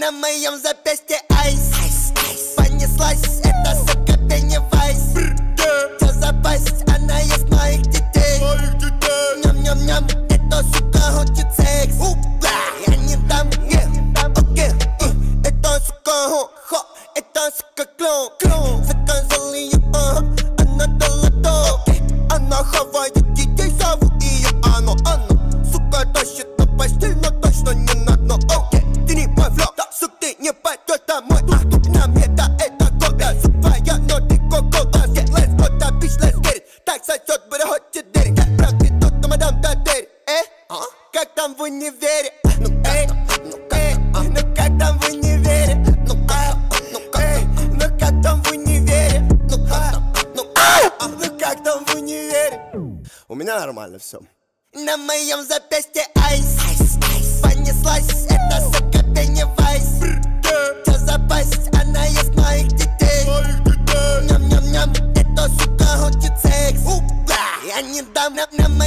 На моем запястье айс. Понеслась, это сука Пеннивайз. Чё за пасть, она ест моих детей. Ням-ням-ням, эта сука хочет секс. Я не дам, окей. Эта сука хо, эта сука клоун. Заказал ее, она дала то. Она хавает детей, зовут ее Анна. Сука тащит на постель, но точно не на дно. Окей, ты не мой флоу, сук, ты не пойдешь домой. На мне это кода, сук твоя, но ты кока-кола. Let's go, да, bitch, let's get it. Так сосет, бля, хочет дерек. Как прокидут, но мадам дадери. Как там в универе? Ну как там в универе? Ну как там в универе? Ну как там в универе? У меня нормально все. На моем запястье айс. Понеслась, это сука Пеннивайз. Чё за пасть, она ест моих детей. Ням-ням-ням, эта сука хочет секс. Я не дам. На